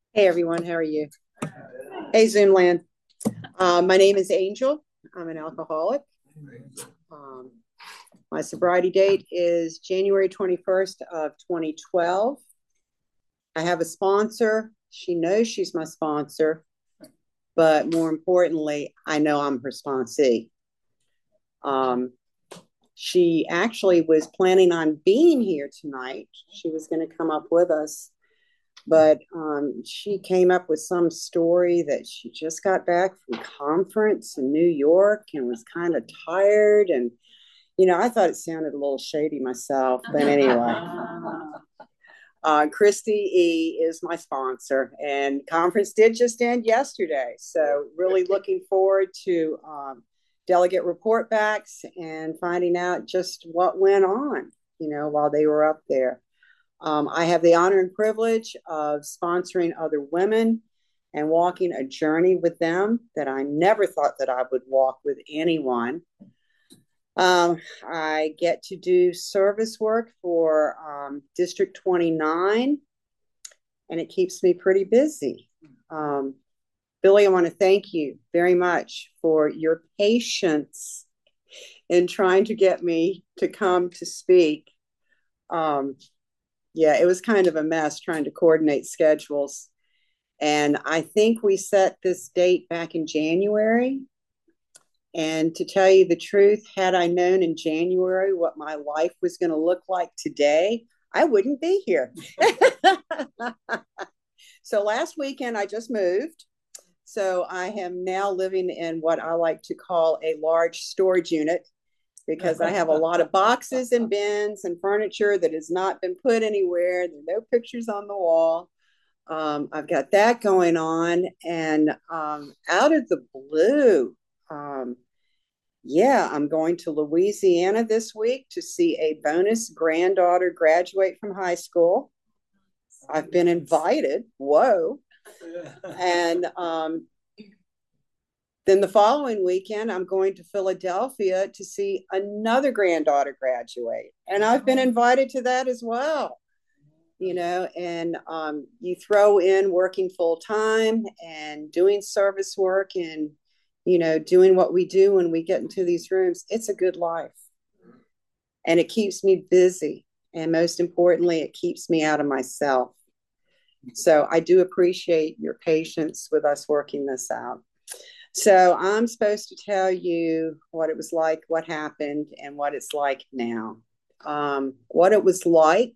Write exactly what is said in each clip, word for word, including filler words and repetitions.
Hey everyone, how are you? Hey Zoomland. Um, my name is Angel. I'm an alcoholic. Um, my sobriety date is January twenty-first of twenty twelve. I have a sponsor. She knows she's my sponsor, but more importantly, I know I'm her sponsee. Um, she actually was planning on being here tonight. She was going to come up with us, but um, she came up with some story that she just got back from conference in New York and was kind of tired. And, you know, I thought it sounded a little shady myself. But anyway, uh, Christy E is my sponsor, and conference did just end yesterday. So, really looking forward to um, delegate report backs and finding out just what went on, you know, while they were up there. Um, I have the honor and privilege of sponsoring other women and walking a journey with them that I never thought that I would walk with anyone. Um, I get to do service work for um, District twenty-nine, and it keeps me pretty busy. Um, Billy, I want to thank you very much for your patience in trying to get me to come to speak. Um, yeah, it was kind of a mess trying to coordinate schedules. And I think we set this date back in January. And to tell you the truth, had I known in January what my life was going to look like today, I wouldn't be here. So last weekend, I just moved. So I am now living in what I like to call a large storage unit because I have a lot of boxes and bins and furniture that has not been put anywhere. There are no pictures on the wall. Um, I've got that going on. And um, out of the blue, um, yeah, I'm going to Louisiana this week to see a bonus granddaughter graduate from high school. I've been invited. Whoa. And um, then the following weekend, I'm going to Philadelphia to see another granddaughter graduate. And I've been invited to that as well. You know, and um, you throw in working full time and doing service work and, you know, doing what we do when we get into these rooms. It's a good life. And it keeps me busy. And most importantly, it keeps me out of myself. So I do appreciate your patience with us working this out. So I'm supposed to tell you what it was like, what happened, and what it's like now. Um, what it was like,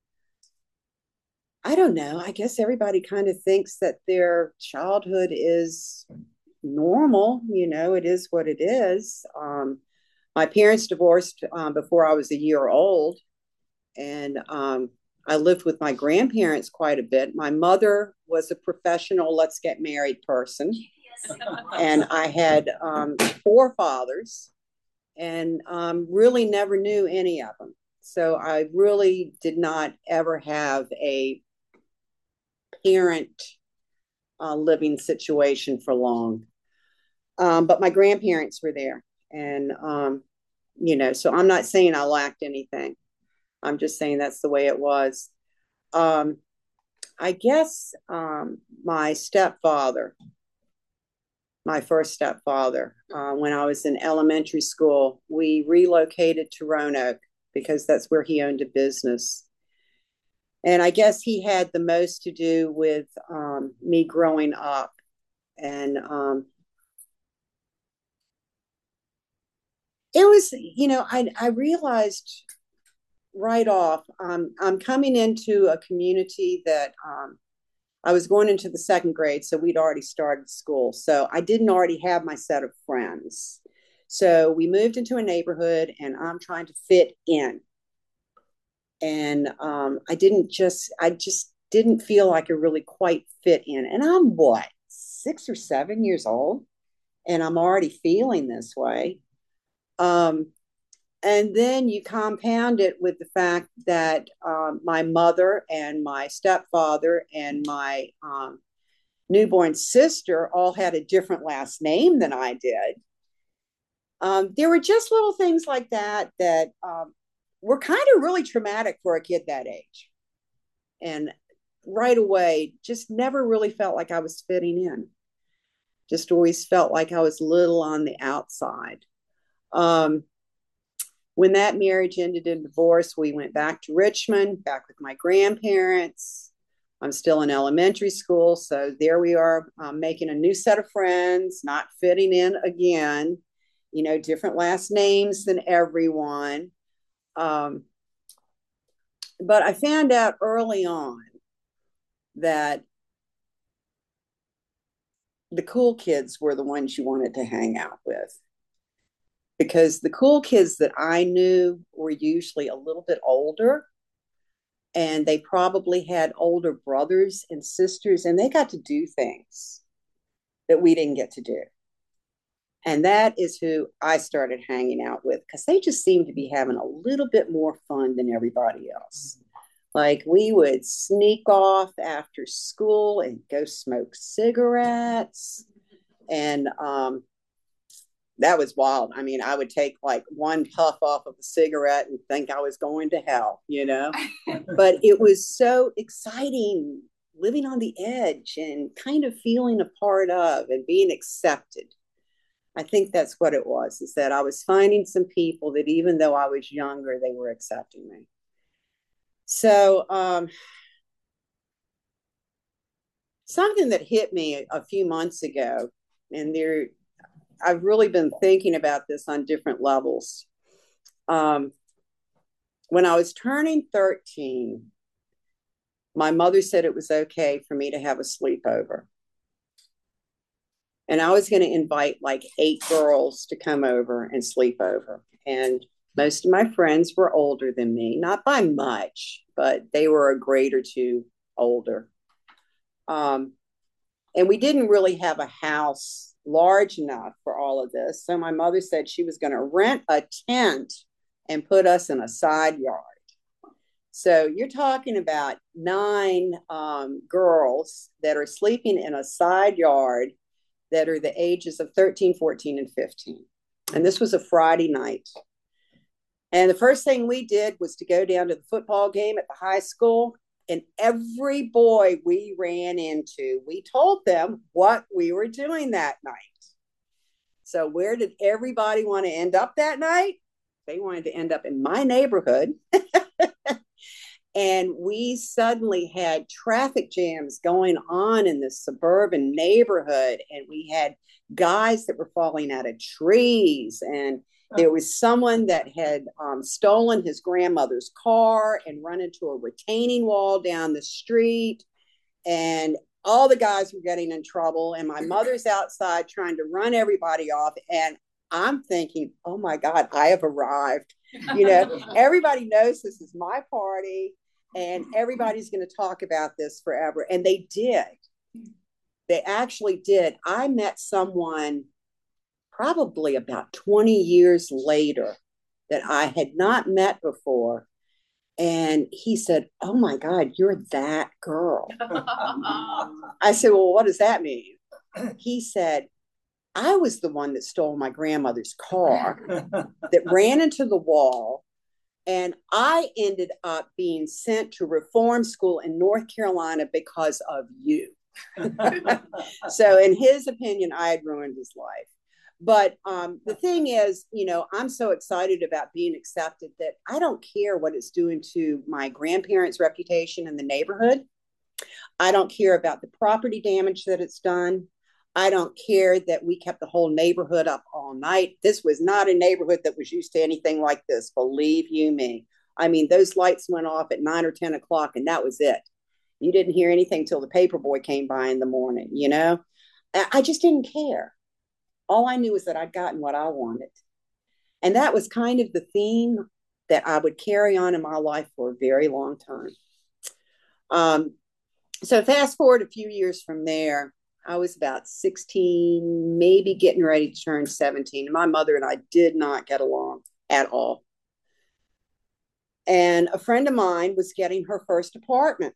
I don't know. I guess everybody kind of thinks that their childhood is normal. You know, it is what it is. Um, my parents divorced um, before I was a year old, and um, I lived with my grandparents quite a bit. My mother was a professional let's get married person, and I had um, four fathers, and um, really never knew any of them. So I really did not ever have a parent uh, living situation for long. Um, but my grandparents were there. And, um, you know, so I'm not saying I lacked anything. I'm just saying that's the way it was. Um, I guess um, my stepfather, my first stepfather, uh, when I was in elementary school, we relocated to Roanoke because that's where he owned a business. And I guess he had the most to do with um, me growing up. And um, it was, you know, I, I realized right off, um, I'm coming into a community that um, I was going into the second grade, so we'd already started school. So I didn't already have my set of friends. So we moved into a neighborhood, and I'm trying to fit in. And um, I didn't just, I just didn't feel like I really quite fit in. And I'm what, six or seven years old, and I'm already feeling this way. Um, and then you compound it with the fact that um, my mother and my stepfather and my um, newborn sister all had a different last name than I did. Um, there were just little things like that that um, were kind of really traumatic for a kid that age. And right away, just never really felt like I was fitting in. Just always felt like I was little on the outside. Um, when that marriage ended in divorce, we went back to Richmond, back with my grandparents. I'm still in elementary school, so there we are, um, making a new set of friends, not fitting in again, you know, different last names than everyone. Um, but I found out early on that the cool kids were the ones you wanted to hang out with, because the cool kids that I knew were usually a little bit older, and they probably had older brothers and sisters, and they got to do things that we didn't get to do. And that is who I started hanging out with, because they just seemed to be having a little bit more fun than everybody else. Like, we would sneak off after school and go smoke cigarettes. And um, that was wild. I mean, I would take like one puff off of a cigarette and think I was going to hell, you know? But it was so exciting, living on the edge and kind of feeling a part of and being accepted. I think that's what it was, is that I was finding some people that even though I was younger, they were accepting me. So um, something that hit me a, a few months ago, and there, I've really been thinking about this on different levels. Um, when I was turning thirteen, my mother said it was okay for me to have a sleepover. And I was going to invite like eight girls to come over and sleep over. And most of my friends were older than me, not by much, but they were a grade or two older. Um, and we didn't really have a house large enough for all of this. So my mother said she was going to rent a tent and put us in a side yard. So you're talking about nine um, girls that are sleeping in a side yard that are the ages of thirteen, fourteen, and fifteen. And this was a Friday night. And the first thing we did was to go down to the football game at the high school. And every boy we ran into, we told them what we were doing that night. So where did everybody want to end up that night? They wanted to end up in my neighborhood. And we suddenly had traffic jams going on in this suburban neighborhood. And we had guys that were falling out of trees. And there was someone that had um, stolen his grandmother's car and run into a retaining wall down the street. And all the guys were getting in trouble. And my mother's outside trying to run everybody off. And I'm thinking, oh my God, I have arrived. You know, everybody knows this is my party. And everybody's going to talk about this forever. And they did. They actually did. I met someone probably about twenty years later that I had not met before. And he said, oh my God, you're that girl. I said, well, what does that mean? He said, I was the one that stole my grandmother's car, that ran into the wall. And I ended up being sent to reform school in North Carolina because of you. So in his opinion, I had ruined his life. But um, the thing is, you know, I'm so excited about being accepted that I don't care what it's doing to my grandparents' reputation in the neighborhood. I don't care about the property damage that it's done. I don't care that we kept the whole neighborhood up all night. This was not a neighborhood that was used to anything like this, believe you me. I mean, those lights went off at nine or ten o'clock, and that was it. You didn't hear anything till the paper boy came by in the morning, you know? I just didn't care. All I knew was that I'd gotten what I wanted. And that was kind of the theme that I would carry on in my life for a very long time. Um, so fast forward a few years from there, I was about sixteen, maybe getting ready to turn seventeen. And my mother and I did not get along at all. And a friend of mine was getting her first apartment.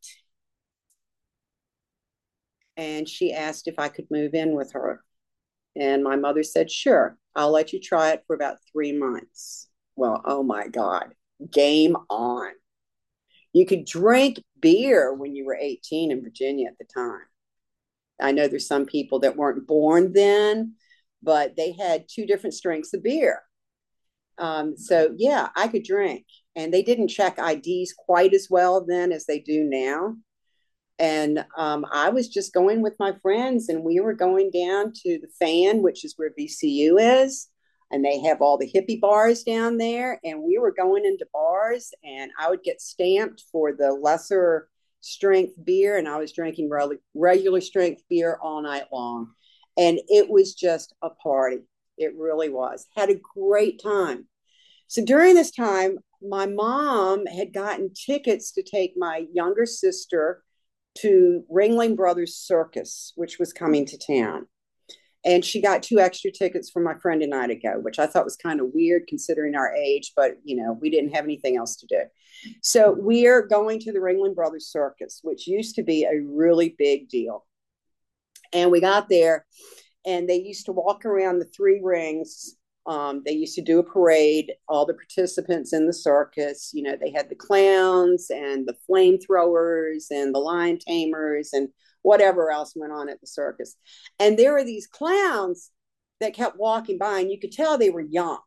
And she asked if I could move in with her. And my mother said, sure, I'll let you try it for about three months. Well, oh my God, game on. You could drink beer when you were eighteen in Virginia at the time. I know there's some people that weren't born then, but they had two different strengths of beer. Um, so yeah, I could drink, and they didn't check I Ds quite as well then as they do now. And um, I was just going with my friends, and we were going down to the Fan, which is where V C U is, and they have all the hippie bars down there. And we were going into bars, and I would get stamped for the lesser strength beer, and I was drinking re- regular strength beer all night long. And it was just a party. It really was. Had a great time. So during this time, my mom had gotten tickets to take my younger sister to Ringling Brothers Circus, which was coming to town. And she got two extra tickets for my friend and I to go, which I thought was kind of weird considering our age, but you know, we didn't have anything else to do. So we're going to the Ringling Brothers Circus, which used to be a really big deal. And we got there, and they used to walk around the three rings. Um, they used to do a parade, all the participants in the circus. You know, they had the clowns and the flamethrowers and the lion tamers and whatever else went on at the circus. And there were these clowns that kept walking by, and you could tell they were young.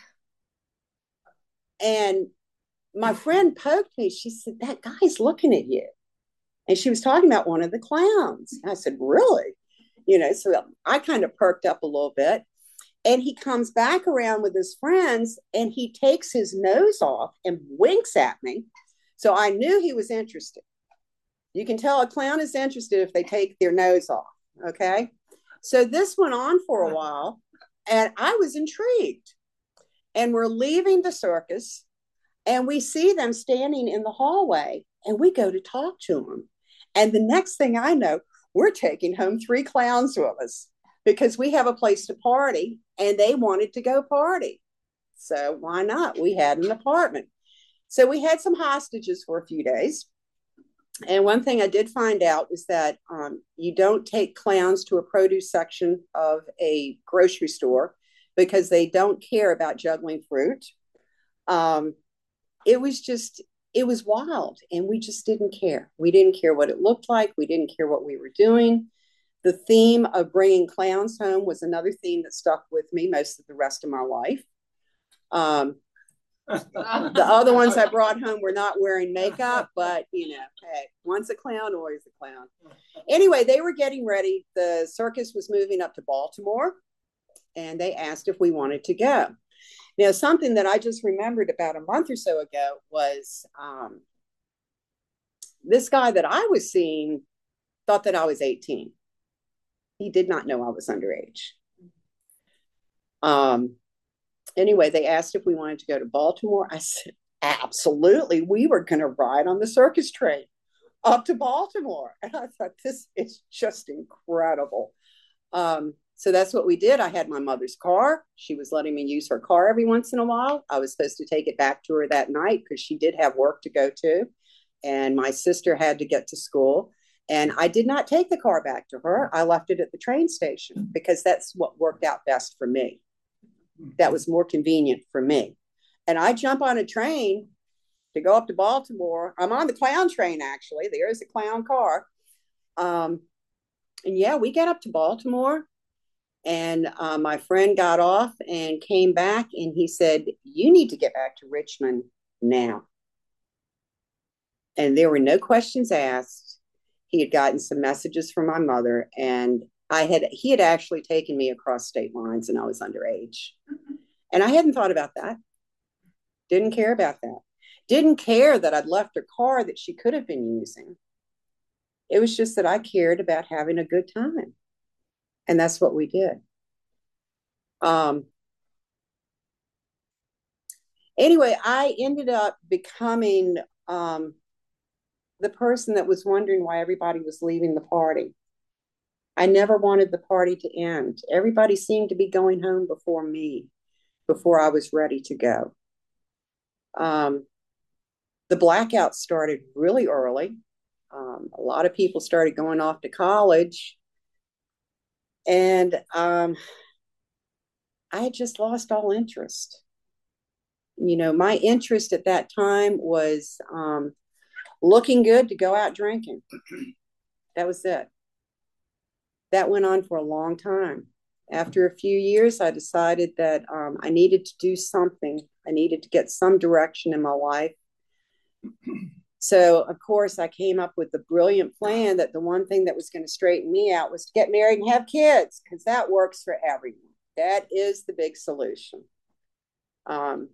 And my friend poked me. She said, "That guy's looking at you." And she was talking about one of the clowns. And I said, "Really?" You know, so I kind of perked up a little bit. And he comes back around with his friends, and he takes his nose off and winks at me. So I knew he was interested. You can tell a clown is interested if they take their nose off. Okay. So this went on for a while, and I was intrigued. And we're leaving the circus, and we see them standing in the hallway, and we go to talk to them. And the next thing I know, we're taking home three clowns with us because we have a place to party, and they wanted to go party. So why not? We had an apartment. So we had some hostages for a few days. And one thing I did find out is that um, you don't take clowns to a produce section of a grocery store because they don't care about juggling fruit. Um, it was just, it was wild, and we just didn't care. We didn't care what it looked like. We didn't care what we were doing. The theme of bringing clowns home was another theme that stuck with me most of the rest of my life. Um, the other ones I brought home were not wearing makeup, but you know, hey, once a clown, always a clown. Anyway, they were getting ready. The circus was moving up to Baltimore, and they asked if we wanted to go. Now, something that I just remembered about a month or so ago was um, this guy that I was seeing thought that I was eighteen. He did not know I was underage. Um, anyway, they asked if we wanted to go to Baltimore. I said, absolutely. We were going to ride on the circus train up to Baltimore. And I thought, this is just incredible. Um, so that's what we did. I had my mother's car. She was letting me use her car every once in a while. I was supposed to take it back to her that night because she did have work to go to. And my sister had to get to school. And I did not take the car back to her. I left it at the train station because that's what worked out best for me. That was more convenient for me. And I jump on a train to go up to Baltimore. I'm on the clown train, actually. There's a clown car. Um, and yeah, we got up to Baltimore. And uh, my friend got off and came back, and he said, "You need to get back to Richmond now." And there were no questions asked. He had gotten some messages from my mother, and I had he had actually taken me across state lines, and I was underage. And I hadn't thought about that. Didn't care about that. Didn't care that I'd left a car that she could have been using. It was just that I cared about having a good time. And that's what we did. Um, anyway, I ended up becoming um, the person that was wondering why everybody was leaving the party. I never wanted the party to end. Everybody seemed to be going home before me, before I was ready to go. Um, the blackout started really early. Um, a lot of people started going off to college. And um, I had just lost all interest. You know, my interest at that time was um, looking good to go out drinking. That was it. That went on for a long time. After a few years, I decided that um, I needed to do something. I needed to get some direction in my life. So, of course, I came up with the brilliant plan that the one thing that was going to straighten me out was to get married and have kids, because that works for everyone. That is the big solution. Um,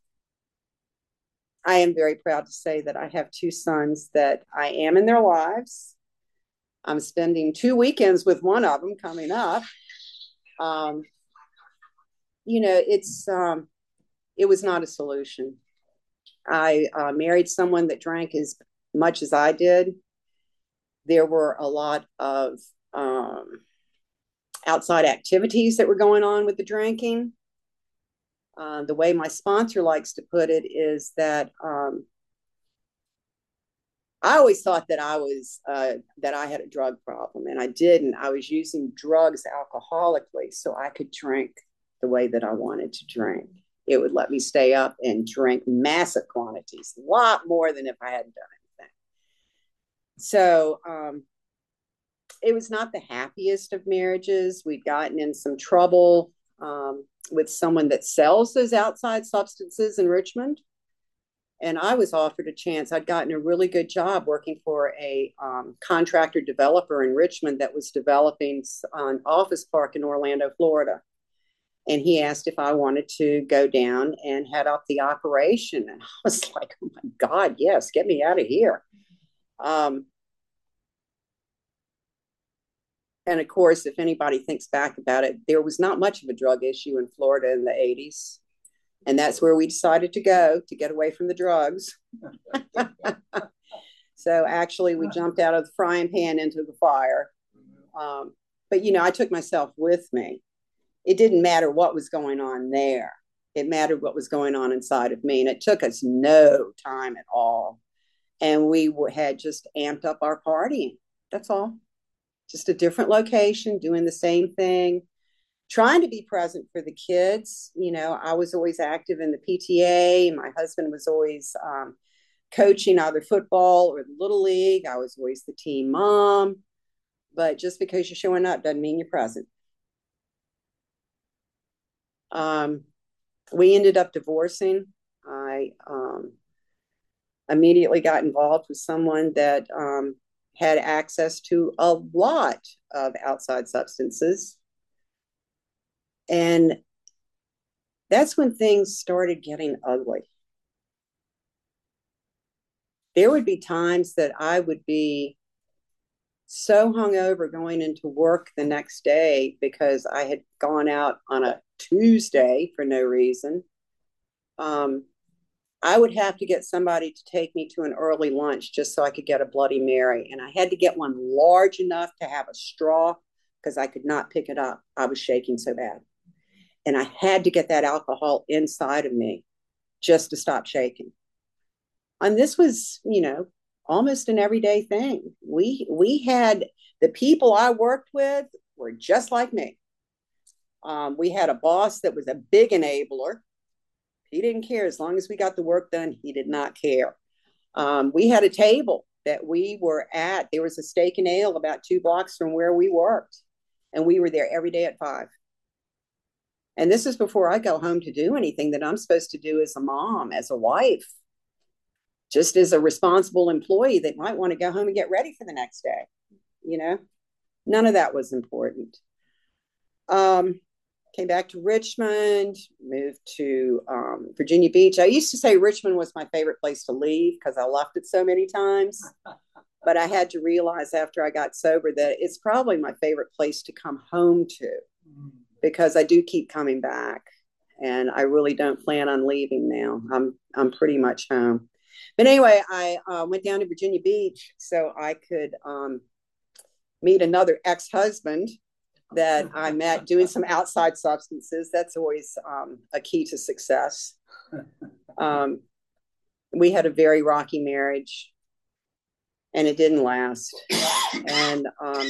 I am very proud to say that I have two sons that I am in their lives. I'm spending two weekends with one of them coming up. Um, you know, it's um, it was not a solution. I uh, married someone that drank as much as I did. There were a lot of um, outside activities that were going on with the drinking. Uh, the way my sponsor likes to put it is that um, I always thought that I was uh, that I had a drug problem, and I didn't. I was using drugs alcoholically so I could drink the way that I wanted to drink. It would let me stay up and drink massive quantities, a lot more than if I hadn't done anything. So um, it was not the happiest of marriages. We'd gotten in some trouble um, with someone that sells those outside substances in Richmond. And I was offered a chance. I'd gotten a really good job working for a um, contractor developer in Richmond that was developing an office park in Orlando, Florida. And he asked if I wanted to go down and head up the operation. And I was like, oh my God, yes, get me out of here. Um, and of course, if anybody thinks back about it, there was not much of a drug issue in Florida in the eighties. And that's where we decided to go to get away from the drugs. So actually, we jumped out of the frying pan into the fire. Um, but, you know, I took myself with me. It didn't matter what was going on there. It mattered what was going on inside of me. And it took us no time at all. And we had just amped up our partying. That's all. Just a different location, doing the same thing. Trying to be present for the kids. You know, I was always active in the P T A. My husband was always um, coaching either football or the Little League. I was always the team mom. But just because you're showing up doesn't mean you're present. Um, we ended up divorcing. I um, immediately got involved with someone that um, had access to a lot of outside substances. And that's when things started getting ugly. There would be times that I would be so hungover going into work the next day because I had gone out on a Tuesday for no reason. Um, I would have to get somebody to take me to an early lunch just so I could get a Bloody Mary. And I had to get one large enough to have a straw because I could not pick it up. I was shaking so bad. And I had to get that alcohol inside of me just to stop shaking. And this was, you know, almost an everyday thing. We we had the people I worked with were just like me. Um, we had a boss that was a big enabler. He didn't care. As long as we got the work done, he did not care. Um, we had a table that we were at. There was a steak and ale about two blocks from where we worked. And we were there every day at five. And this is before I go home to do anything that I'm supposed to do as a mom, as a wife, just as a responsible employee that might want to go home and get ready for the next day. You know, none of that was important. Um, came back to Richmond, moved to um, Virginia Beach. I used to say Richmond was my favorite place to leave because I left it so many times. But I had to realize after I got sober that it's probably my favorite place to come home to because I do keep coming back. And I really don't plan on leaving now. I'm I'm pretty much home. But anyway, I uh, went down to Virginia Beach so I could um, meet another ex-husband that I met doing some outside substances. That's always um, a key to success. Um, we had a very rocky marriage, and it didn't last. And um,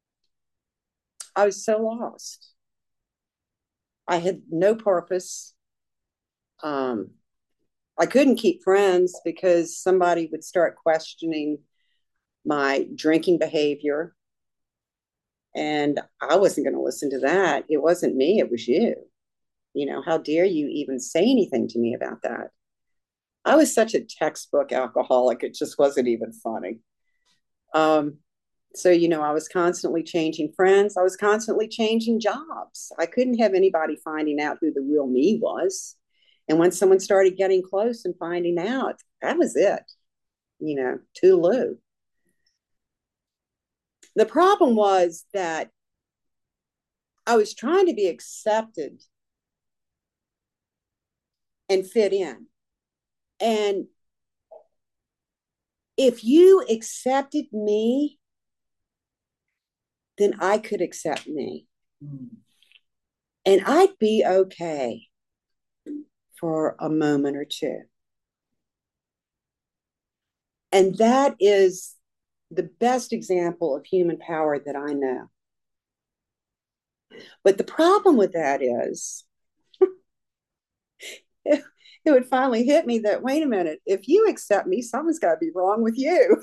I was so lost. I had no purpose. Um, I couldn't keep friends because somebody would start questioning my drinking behavior. And I wasn't going to listen to that. It wasn't me, it was you. You know, how dare you even say anything to me about that? I was such a textbook alcoholic, it just wasn't even funny. Um, so, you know, I was constantly changing friends. I was constantly changing jobs. I couldn't have anybody finding out who the real me was. And when someone started getting close and finding out, that was it, you know, Tulu. The problem was that I was trying to be accepted and fit in. And if you accepted me, then I could accept me. Mm. And I'd be okay for a moment or two. And that is the best example of human power that I know. But the problem with that is, it, it would finally hit me that, wait a minute, if you accept me, something's got to be wrong with you.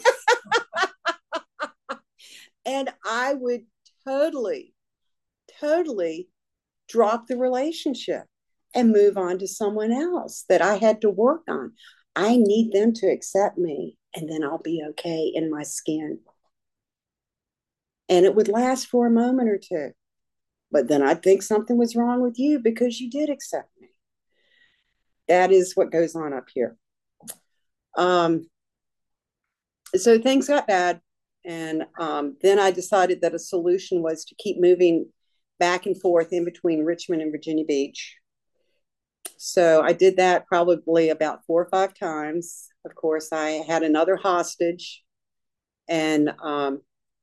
And I would totally, totally drop the relationship and move on to someone else that I had to work on. I need them to accept me, and then I'll be okay in my skin. And it would last for a moment or two. But then I'd think something was wrong with you because you did accept me. That is what goes on up here. Um, so things got bad. And um, then I decided that a solution was to keep moving back and forth in between Richmond and Virginia Beach. So I did that probably about four or five times. Of course, I had another hostage. And, um,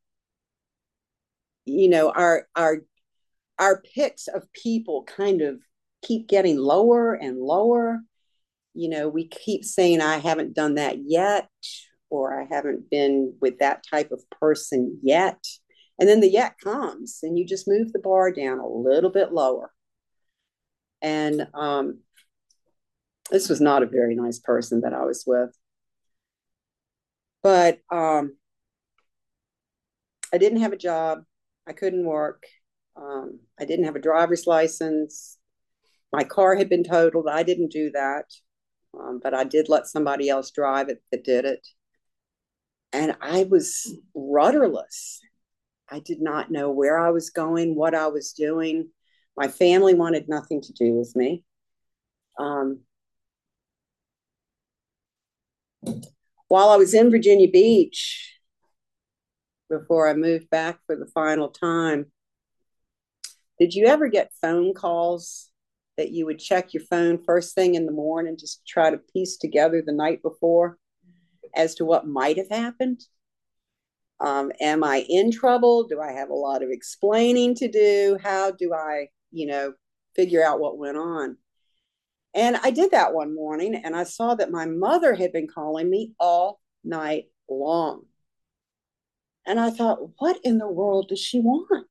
you know, our, our, our picks of people kind of keep getting lower and lower. You know, we keep saying, I haven't done that yet, or I haven't been with that type of person yet. And then the yet comes, and you just move the bar down a little bit lower. And um, this was not a very nice person that I was with. But um, I didn't have a job. I couldn't work. Um, I didn't have a driver's license. My car had been totaled. I didn't do that. Um, but I did let somebody else drive it that did it. And I was rudderless. I did not know where I was going, what I was doing. My family wanted nothing to do with me. Um, while I was in Virginia Beach, before I moved back for the final time, did you ever get phone calls that you would check your phone first thing in the morning, just try to piece together the night before as to what might have happened? Um, am I in trouble? Do I have a lot of explaining to do? How do I, you know, figure out what went on? And I did that one morning, and I saw that my mother had been calling me all night long. And I thought, what in the world does she want?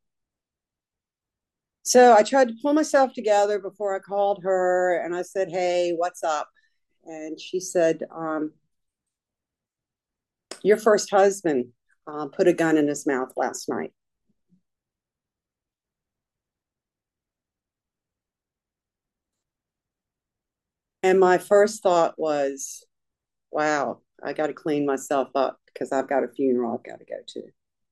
So I tried to pull myself together before I called her, and I said, hey, what's up? And she said, um, your first husband uh, put a gun in his mouth last night. And my first thought was, wow, I got to clean myself up because I've got a funeral I've got to go to.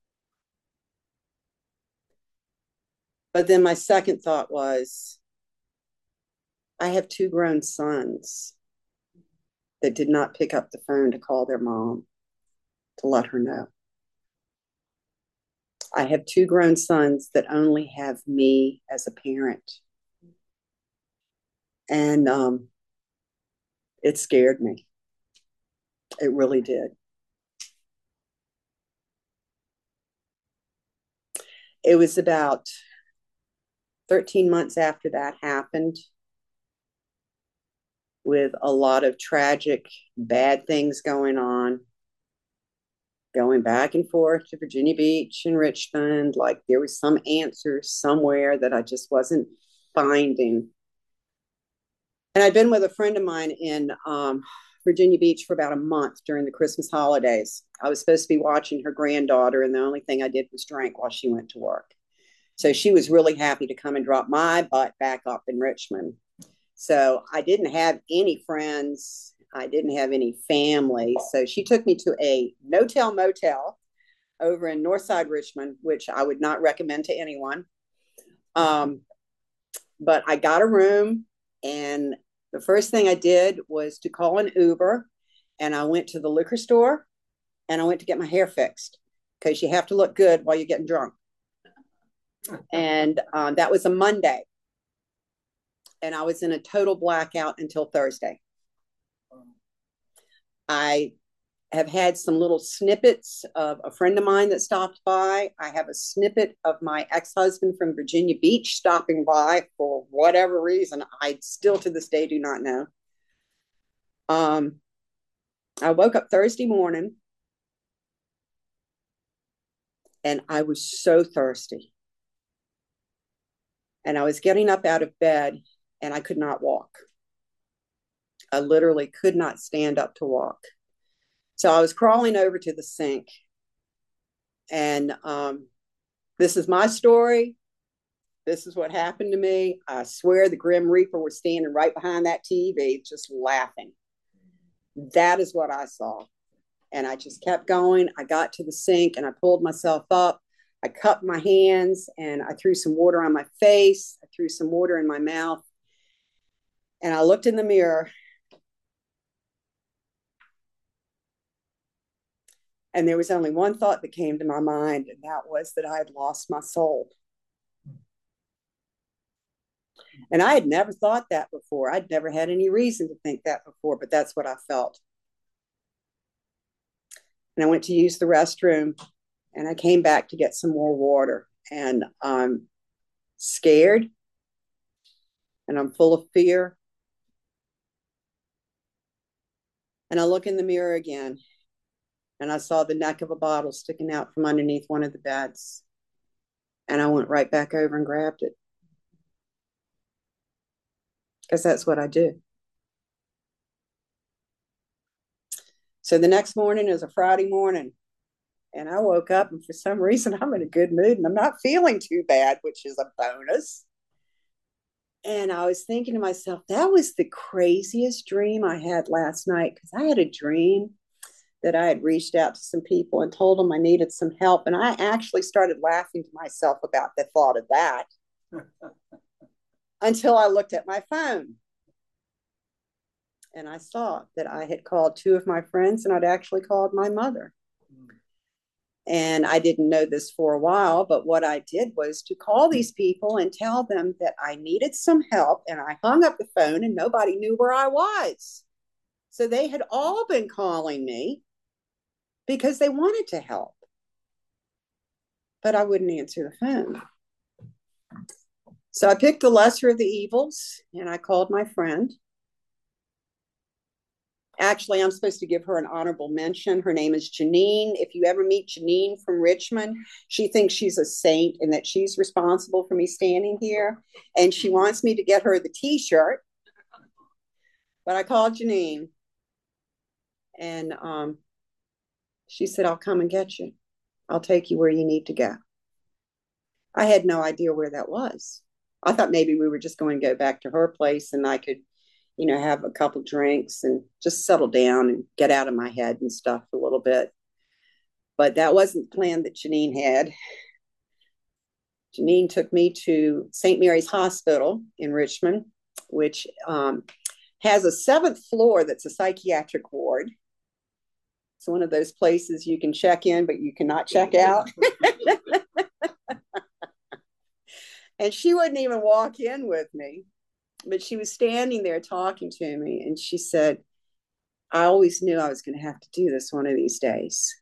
But then my second thought was, I have two grown sons that did not pick up the phone to call their mom to let her know. I have two grown sons that only have me as a parent. And um, it scared me. It really did. It was about thirteen months after that happened, with a lot of tragic, bad things going on, going back and forth to Virginia Beach and Richmond. Like there was some answer somewhere that I just wasn't finding. And I'd been with a friend of mine in um, Virginia Beach for about a month during the Christmas holidays. I was supposed to be watching her granddaughter, and the only thing I did was drink while she went to work. So she was really happy to come and drop my butt back up in Richmond. So I didn't have any friends. I didn't have any family. So she took me to a no-tell motel over in Northside Richmond, which I would not recommend to anyone. Um, but I got a room, and the first thing I did was to call an Uber, and I went to the liquor store, and I went to get my hair fixed because you have to look good while you're getting drunk. And um, that was a Monday. And I was in a total blackout until Thursday. I have had some little snippets of a friend of mine that stopped by. I have a snippet of my ex-husband from Virginia Beach stopping by for whatever reason. I still to this day do not know. Um, I woke up Thursday morning and I was so thirsty. And I was getting up out of bed and I could not walk. I literally could not stand up to walk. So I was crawling over to the sink. And um, this is my story. This is what happened to me. I swear the Grim Reaper was standing right behind that T V, just laughing. That is what I saw. And I just kept going. I got to the sink and I pulled myself up. I cupped my hands and I threw some water on my face. I threw some water in my mouth. And I looked in the mirror. And there was only one thought that came to my mind, and that was that I had lost my soul. And I had never thought that before. I'd never had any reason to think that before, but that's what I felt. And I went to use the restroom, and I came back to get some more water. And I'm scared, and I'm full of fear. And I look in the mirror again, and I saw the neck of a bottle sticking out from underneath one of the beds. And I went right back over and grabbed it. Because that's what I do. So the next morning is a Friday morning. And I woke up, and for some reason, I'm in a good mood, and I'm not feeling too bad, which is a bonus. And I was thinking to myself, that was the craziest dream I had last night, because I had a dream that I had reached out to some people and told them I needed some help. And I actually started laughing to myself about the thought of that until I looked at my phone. And I saw that I had called two of my friends, and I'd actually called my mother. And I didn't know this for a while, but what I did was to call these people and tell them that I needed some help. And I hung up the phone, and nobody knew where I was. So they had all been calling me because they wanted to help. But I wouldn't answer the phone. So I picked the lesser of the evils, and I called my friend. Actually, I'm supposed to give her an honorable mention. Her name is Janine. If you ever meet Janine from Richmond, she thinks she's a saint and that she's responsible for me standing here. And she wants me to get her the t-shirt. But I called Janine. And um, she said, I'll come and get you. I'll take you where you need to go. I had no idea where that was. I thought maybe we were just going to go back to her place and I could, you know, have a couple drinks and just settle down and get out of my head and stuff a little bit. But that wasn't the plan that Janine had. Janine took me to Saint Mary's Hospital in Richmond, which um, has a seventh floor that's a psychiatric ward. It's one of those places you can check in, but you cannot check out. And she wouldn't even walk in with me. But she was standing there talking to me, and she said, I always knew I was going to have to do this one of these days.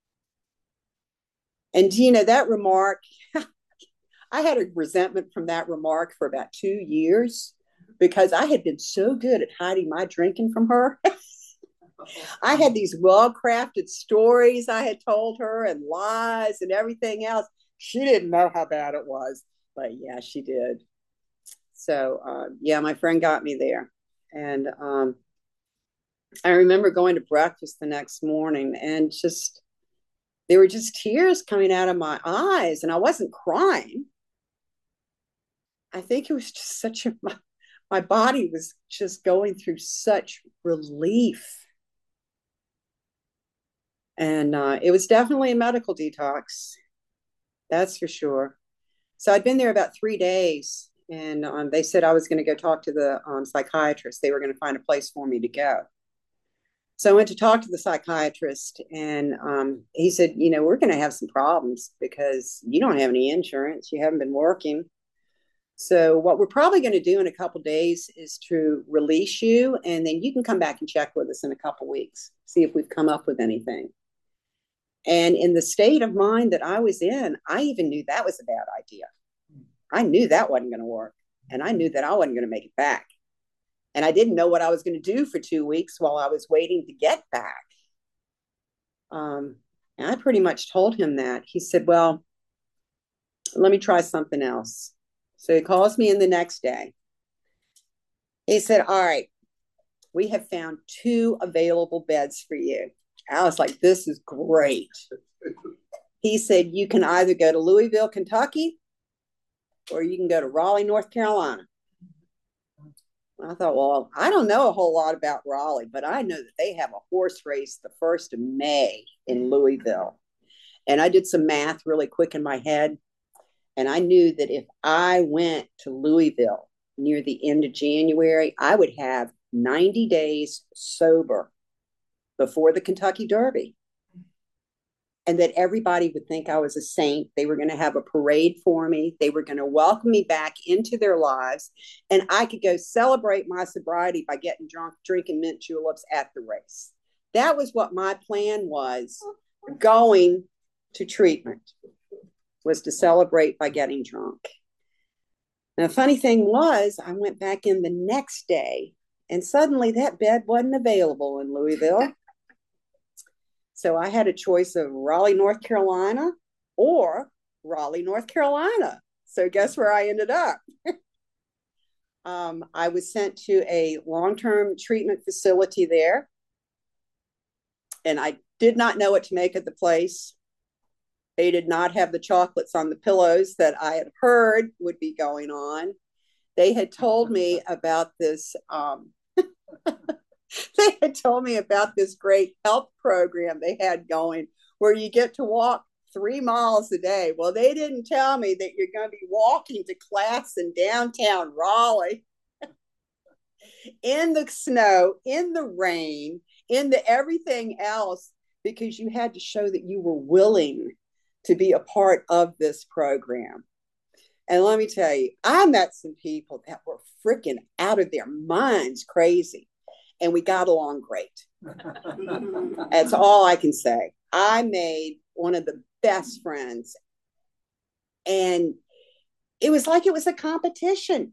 And, you know, that remark, I had a resentment from that remark for about two years because I had been so good at hiding my drinking from her. I had these well-crafted stories I had told her and lies and everything else. She didn't know how bad it was, but yeah, she did. So, uh, yeah, my friend got me there. And um, I remember going to breakfast the next morning and just, there were just tears coming out of my eyes, and I wasn't crying. I think it was just such a, my, my body was just going through such relief. And uh, it was definitely a medical detox. That's for sure. So I'd been there about three days, and um, they said I was going to go talk to the um, psychiatrist. They were going to find a place for me to go. So I went to talk to the psychiatrist, and um, he said, you know, we're going to have some problems because you don't have any insurance. You haven't been working. So what we're probably going to do in a couple of days is to release you, and then you can come back and check with us in a couple of weeks, see if we've come up with anything. And in the state of mind that I was in, I even knew that was a bad idea. I knew that wasn't going to work. And I knew that I wasn't going to make it back. And I didn't know what I was going to do for two weeks while I was waiting to get back. Um, and I pretty much told him that. He said, well, let me try something else. So he calls me in the next day. He said, all right, we have found two available beds for you. I was like, this is great. He said, you can either go to Louisville, Kentucky, or you can go to Raleigh, North Carolina. I thought, well, I don't know a whole lot about Raleigh, but I know that they have a horse race the first of May in Louisville. And I did some math really quick in my head. And I knew that if I went to Louisville near the end of January, I would have ninety days sober before the Kentucky Derby. And that everybody would think I was a saint. They were going to have a parade for me. They were going to welcome me back into their lives. And I could go celebrate my sobriety by getting drunk, drinking mint juleps at the race. That was what my plan was going to treatment, was to celebrate by getting drunk. Now, the funny thing was, I went back in the next day, and suddenly that bed wasn't available in Louisville. So I had a choice of Raleigh, North Carolina, or Raleigh, North Carolina. So guess where I ended up? um, I was sent to a long-term treatment facility there. And I did not know what to make of the place. They did not have the chocolates on the pillows that I had heard would be going on. They had told me about this um, they had told me about this great health program they had going where you get to walk three miles a day. Well, they didn't tell me that you're going to be walking to class in downtown Raleigh in the snow, in the rain, in the everything else, because you had to show that you were willing to be a part of this program. And let me tell you, I met some people that were freaking out of their minds crazy. And we got along great. That's all I can say. I made one of the best friends. And it was like it was a competition.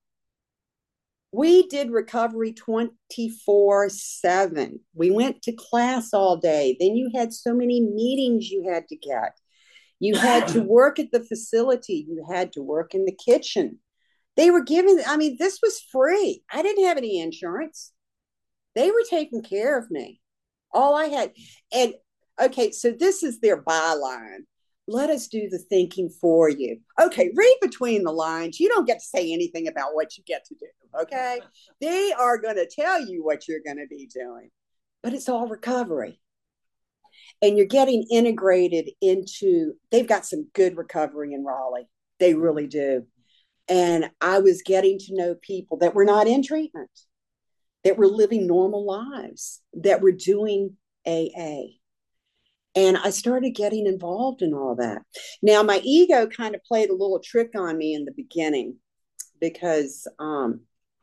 We did recovery twenty-four seven. We went to class all day. Then you had so many meetings you had to get. You had to work at the facility. You had to work in the kitchen. They were giving, I mean, this was free. I didn't have any insurance. They were taking care of me. All I had. And okay, so this is their byline. Let us do the thinking for you. Okay, read between the lines. You don't get to say anything about what you get to do. Okay. They are going to tell you what you're going to be doing, but it's all recovery. And you're getting integrated into, they've got some good recovery in Raleigh. They really do. And I was getting to know people that were not in treatment, that were living normal lives, that were doing A A. And I started getting involved in all that. Now, my ego kind of played a little trick on me in the beginning because um,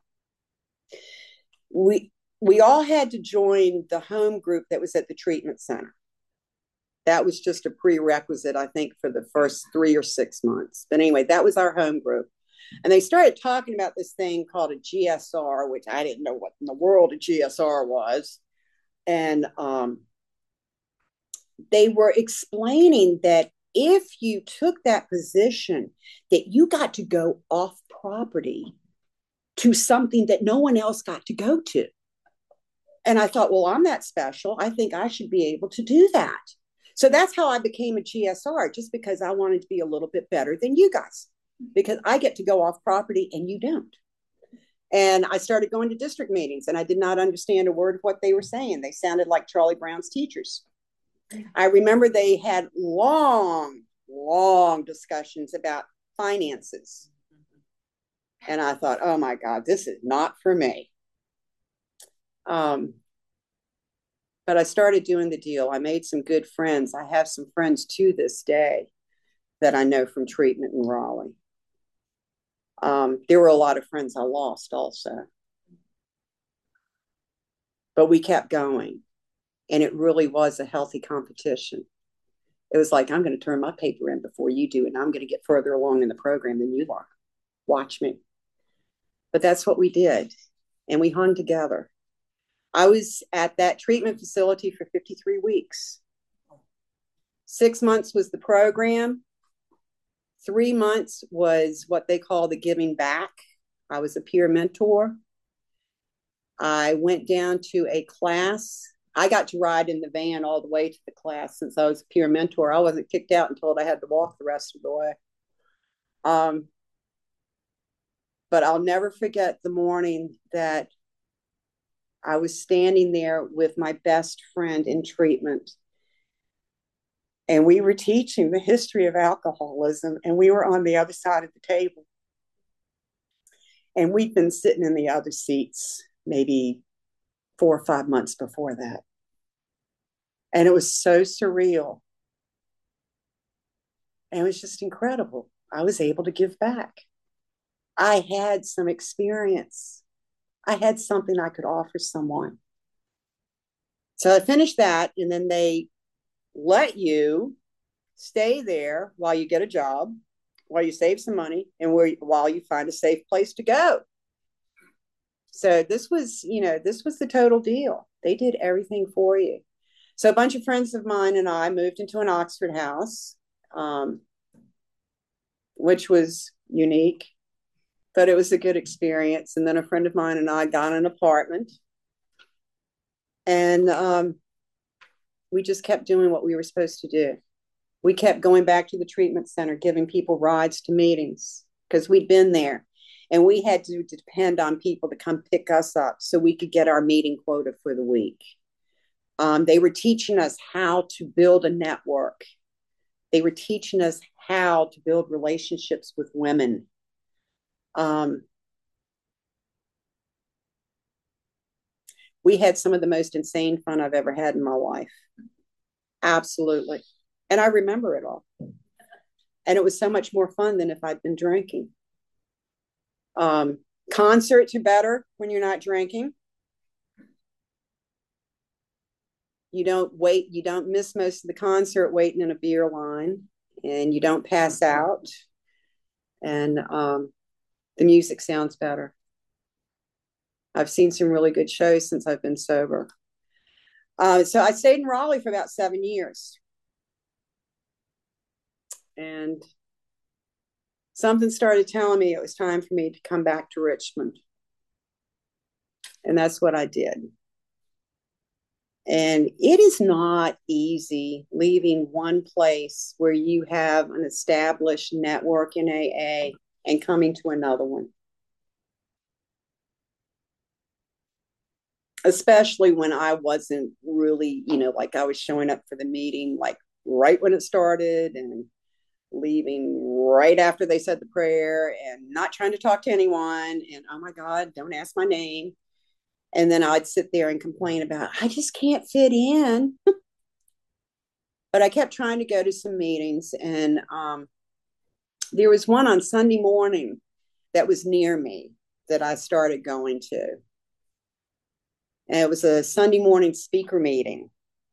we we all had to join the home group that was at the treatment center. That was just a prerequisite, I think, for the first three or six months. But anyway, that was our home group. And they started talking about this thing called a G S R, which I didn't know what in the world a G S R was. And um, they were explaining that if you took that position, that you got to go off property to something that no one else got to go to. And I thought, well, I'm that special. I think I should be able to do that. So that's how I became a G S R, just because I wanted to be a little bit better than you guys, because I get to go off property and you don't. And I started going to district meetings, and I did not understand a word of what they were saying. They sounded like Charlie Brown's teachers. I remember they had long, long discussions about finances. And I thought, oh my God, this is not for me. Um, but I started doing the deal. I made some good friends. I have some friends to this day that I know from treatment in Raleigh. Um, there were a lot of friends I lost also. But we kept going. And it really was a healthy competition. It was like, I'm going to turn my paper in before you do, and I'm going to get further along in the program than you are. Watch me. But that's what we did. And we hung together. I was at that treatment facility for fifty-three weeks. Six months was the program. Three months was what they call the giving back. I was a peer mentor. I went down to a class. I got to ride in the van all the way to the class since I was a peer mentor. I wasn't kicked out and told I had to walk the rest of the way. Um, but I'll never forget the morning that I was standing there with my best friend in treatment. And we were teaching the history of alcoholism, and we were on the other side of the table. And we'd been sitting in the other seats maybe four or five months before that. And it was so surreal. And it was just incredible. I was able to give back. I had some experience. I had something I could offer someone. So I finished that, and then they let you stay there while you get a job, while you save some money, and where, while you find a safe place to go. So this was, you know, this was the total deal. They did everything for you. So a bunch of friends of mine and I moved into an Oxford house, um, which was unique, but it was a good experience. And then a friend of mine and I got an apartment, and um, we just kept doing what we were supposed to do. We kept going back to the treatment center, giving people rides to meetings, because we'd been there, and we had to depend on people to come pick us up so we could get our meeting quota for the week. Um, they were teaching us how to build a network. They were teaching us how to build relationships with women. Um, we had some of the most insane fun I've ever had in my life. Absolutely. And I remember it all. And it was so much more fun than if I'd been drinking. Um, concerts are better when you're not drinking. You don't wait, you don't miss most of the concert waiting in a beer line, and you don't pass out. And um, the music sounds better. I've seen some really good shows since I've been sober. Uh, so I stayed in Raleigh for about seven years. And something started telling me it was time for me to come back to Richmond. And that's what I did. And it is not easy leaving one place where you have an established network in A A and coming to another one. Especially when I wasn't really, you know, like I was showing up for the meeting, like right when it started, and leaving right after they said the prayer, and not trying to talk to anyone. And oh my God, don't ask my name. And then I'd sit there and complain about, I just can't fit in. But I kept trying to go to some meetings. And um, there was one on Sunday morning that was near me that I started going to. And it was a Sunday morning speaker meeting.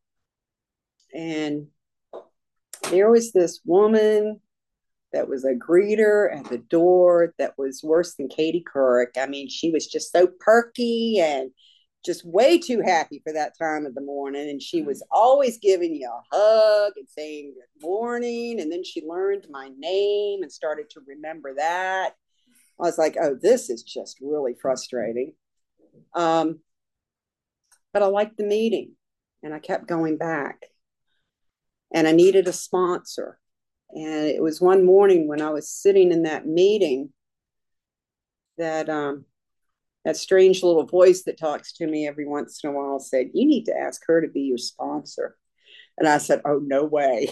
And there was this woman that was a greeter at the door that was worse than Katie Couric. I mean, she was just so perky and just way too happy for that time of the morning. And she was always giving you a hug and saying good morning. And then she learned my name and started to remember that. I was like, oh, this is just really frustrating. Um, but I liked the meeting and I kept going back. And I needed a sponsor. And it was one morning when I was sitting in that meeting that um, that strange little voice that talks to me every once in a while said, you need to ask her to be your sponsor. And I said, oh, no way.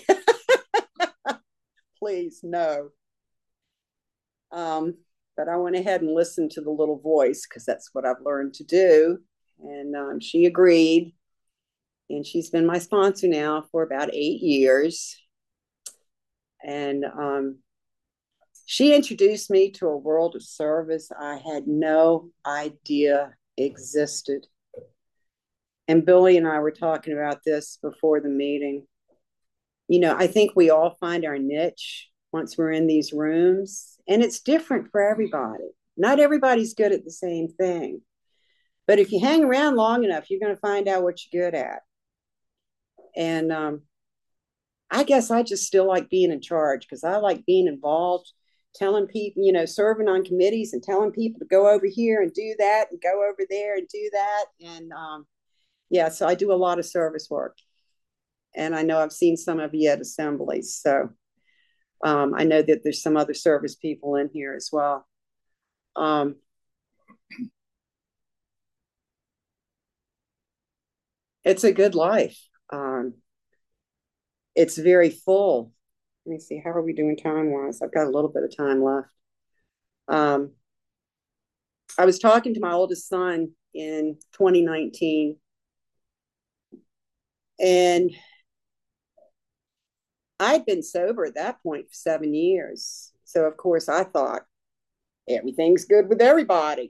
Please, no. Um, but I went ahead and listened to the little voice because that's what I've learned to do. And um, she agreed. And she's been my sponsor now for about eight years. And um, she introduced me to a world of service I had no idea existed. And Billy and I were talking about this before the meeting. You know, I think we all find our niche once we're in these rooms, and it's different for everybody. Not everybody's good at the same thing. But if you hang around long enough, you're going to find out what you're good at. And um, I guess I just still like being in charge because I like being involved, telling people, you know, serving on committees and telling people to go over here and do that and go over there and do that. And um, yeah, so I do a lot of service work. And I know I've seen some of you at assemblies. So um, I know that there's some other service people in here as well. Um, it's a good life. Um, it's very full. Let me see, how are we doing time-wise? I've got a little bit of time left. Um, I was talking to my oldest son in twenty nineteen, and I'd been sober at that point for seven years. So, of course, I thought everything's good with everybody.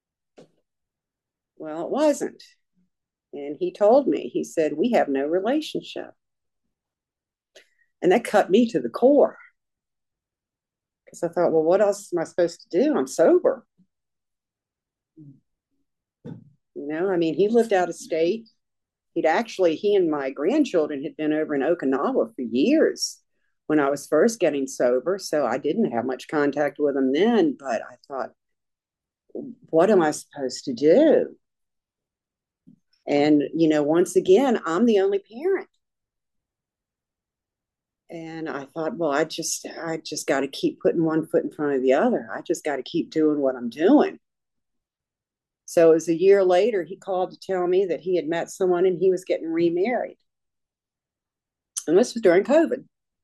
Well, it wasn't. And he told me, he said, we have no relationship. And that cut me to the core. Because I thought, well, what else am I supposed to do? I'm sober. You know, I mean, he lived out of state. He'd actually, he and my grandchildren had been over in Okinawa for years when I was first getting sober. So I didn't have much contact with him then. But I thought, what am I supposed to do? And, you know, once again, I'm the only parent. And I thought, well, I just, I just got to keep putting one foot in front of the other. I just got to keep doing what I'm doing. So it was a year later, he called to tell me that he had met someone and he was getting remarried. And this was during COVID.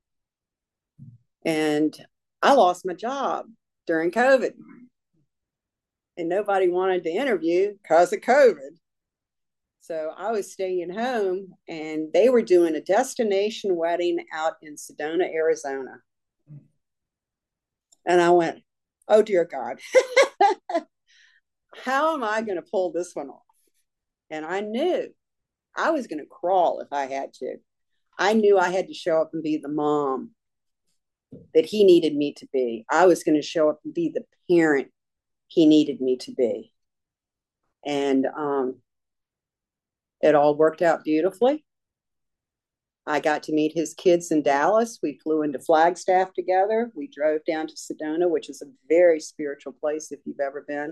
And I lost my job during COVID. And nobody wanted to interview because of COVID. So I was staying home and they were doing a destination wedding out in Sedona, Arizona. And I went, oh, dear God, how am I going to pull this one off? And I knew I was going to crawl if I had to. I knew I had to show up and be the mom that he needed me to be. I was going to show up and be the parent he needed me to be. And um, it all worked out beautifully. I got to meet his kids in Dallas. We flew into Flagstaff together. We drove down to Sedona, which is a very spiritual place if you've ever been.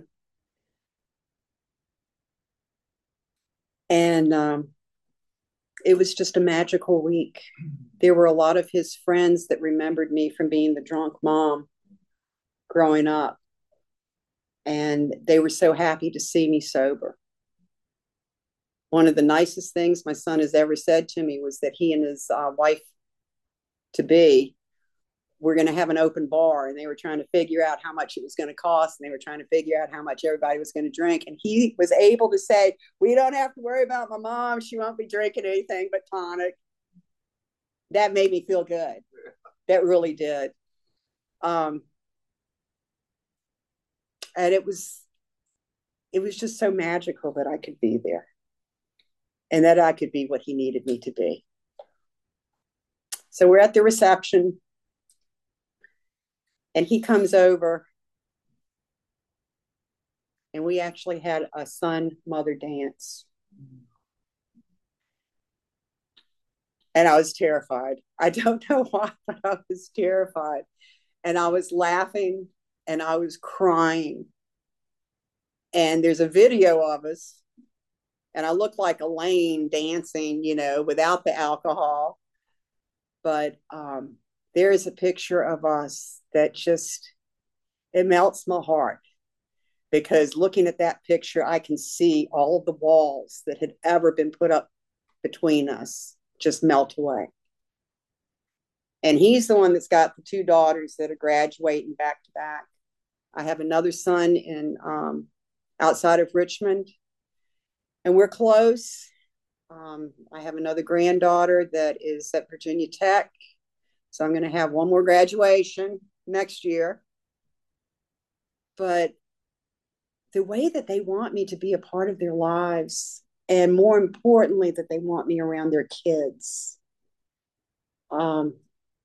And um, it was just a magical week. There were a lot of his friends that remembered me from being the drunk mom growing up. And they were so happy to see me sober. One of the nicest things my son has ever said to me was that he and his uh, wife to be were going to have an open bar, and they were trying to figure out how much it was going to cost, and they were trying to figure out how much everybody was going to drink. And he was able to say, we don't have to worry about my mom. She won't be drinking anything but tonic. That made me feel good. That really did. Um, and it was, it was just so magical that I could be there. And that I could be what he needed me to be. So we're at the reception. And he comes over. And we actually had a son-mother dance. And I was terrified. I don't know why, but I was terrified. And I was laughing and I was crying. And there's a video of us, and I look like Elaine dancing, you know, without the alcohol. But um, there is a picture of us that just, it melts my heart, because looking at that picture, I can see all of the walls that had ever been put up between us just melt away. And he's the one that's got the two daughters that are graduating back to back. I have another son in um, outside of Richmond, and we're close. Um, I have another granddaughter that is at Virginia Tech. So I'm going to have one more graduation next year. But the way that they want me to be a part of their lives, and more importantly, that they want me around their kids. Um,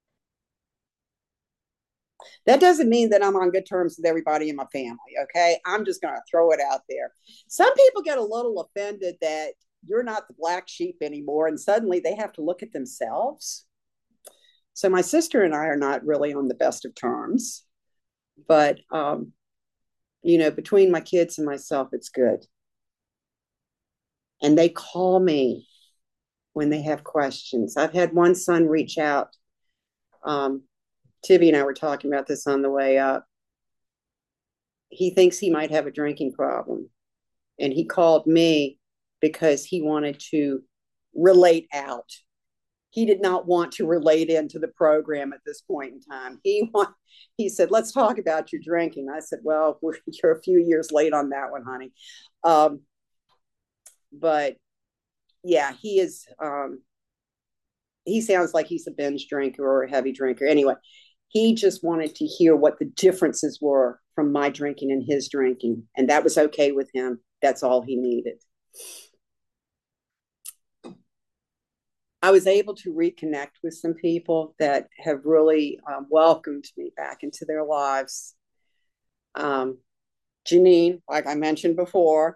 that doesn't mean that I'm on good terms with everybody in my family, okay? I'm just going to throw it out there. Some people get a little offended that you're not the black sheep anymore, and suddenly they have to look at themselves. So my sister and I are not really on the best of terms, but, um, you know, between my kids and myself, it's good. And they call me when they have questions. I've had one son reach out. Um, Tibby and I were talking about this on the way up. He thinks he might have a drinking problem. And he called me because he wanted to relate out. He did not want to relate into the program at this point in time. He want, he said, let's talk about your drinking. I said, well, we're, you're a few years late on that one, honey. Um, but yeah, he is, um, he sounds like he's a binge drinker or a heavy drinker. Anyway, he just wanted to hear what the differences were from my drinking and his drinking. And that was okay with him. That's all he needed. I was able to reconnect with some people that have really um, welcomed me back into their lives. Um, Janine, like I mentioned before,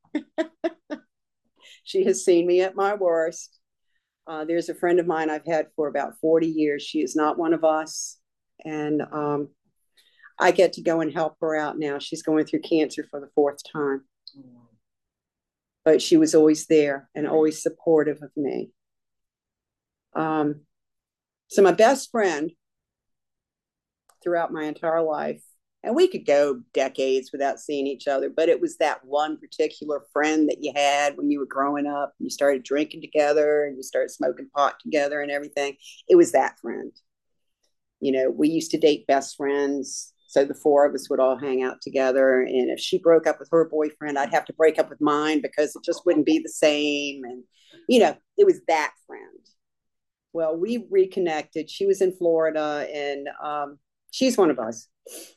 she has seen me at my worst. Uh, there's a friend of mine I've had for about forty years. She is not one of us. And um, I get to go and help her out now. She's going through cancer for the fourth time. But she was always there and always supportive of me. Um, so my best friend throughout my entire life, and we could go decades without seeing each other, but it was that one particular friend that you had when you were growing up and you started drinking together and you started smoking pot together and everything. It was that friend. You know, we used to date best friends. So the four of us would all hang out together. And if she broke up with her boyfriend, I'd have to break up with mine because it just wouldn't be the same. And, you know, it was that friend. Well, we reconnected. She was in Florida, and um, she's one of us.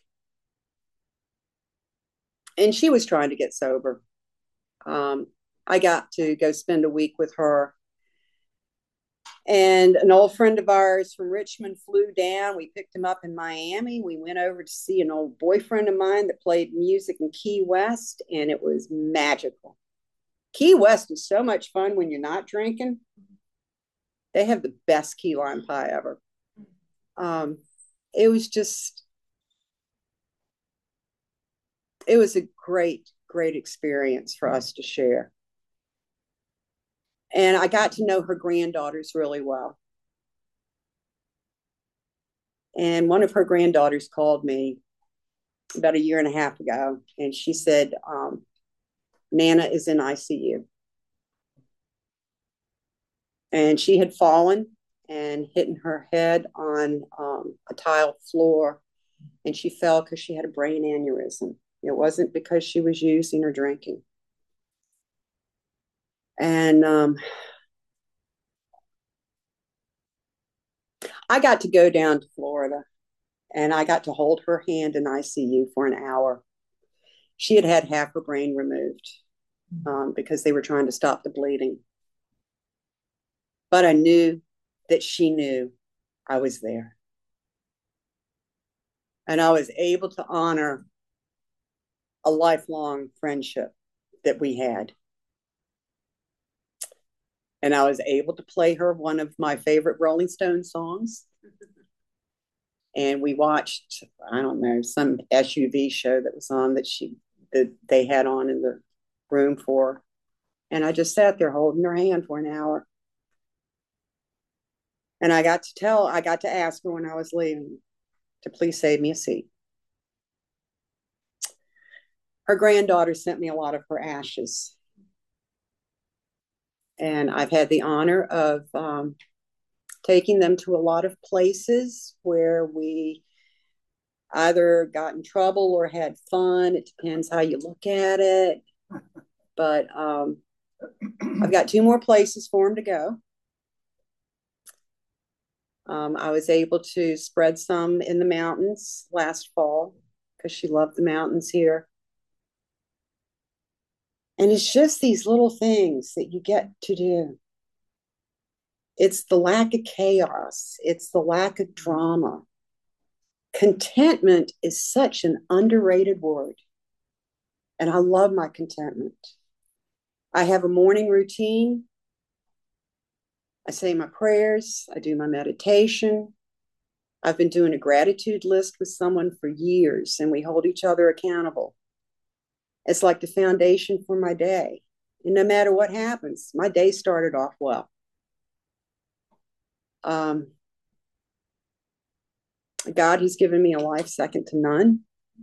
And she was trying to get sober. Um, I got to go spend a week with her. And an old friend of ours from Richmond flew down. We picked him up in Miami. We went over to see an old boyfriend of mine that played music in Key West, and it was magical. Key West is so much fun when you're not drinking. They have the best key lime pie ever. Um, it was just, it was a great, great experience for us to share. And I got to know her granddaughters really well. And one of her granddaughters called me about a year and a half ago, and she said, um, Nana is in I C U. And she had fallen and hit her head on um, a tile floor, and she fell because she had a brain aneurysm. It wasn't because she was using or drinking. And um, I got to go down to Florida, and I got to hold her hand in I C U for an hour. She had had half her brain removed um, because they were trying to stop the bleeding. But I knew that she knew I was there. And I was able to honor a lifelong friendship that we had. And I was able to play her one of my favorite Rolling Stone songs. and we watched, I don't know, some S U V show that was on that she that they had on in the room for her. And I just sat there holding her hand for an hour. And I got to tell, I got to ask her when I was leaving to please save me a seat. Her granddaughter sent me a lot of her ashes. And I've had the honor of um, taking them to a lot of places where we either got in trouble or had fun. It depends how you look at it. But um, I've got two more places for them to go. Um, I was able to spread some in the mountains last fall because she loved the mountains here. And it's just these little things that you get to do. It's the lack of chaos. It's the lack of drama. Contentment is such an underrated word. And I love my contentment. I have a morning routine. I say my prayers. I do my meditation. I've been doing a gratitude list with someone for years, and we hold each other accountable. It's like the foundation for my day. And no matter what happens, my day started off well. Um, God has given me a life second to none.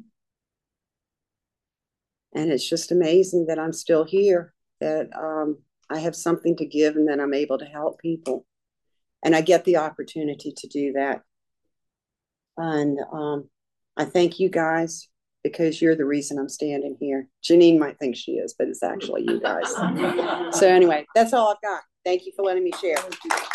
And it's just amazing that I'm still here, that um, I have something to give and that I'm able to help people. And I get the opportunity to do that. And um, I thank you guys because you're the reason I'm standing here. Janine might think she is, but it's actually you guys. So anyway, that's all I've got. Thank you for letting me share.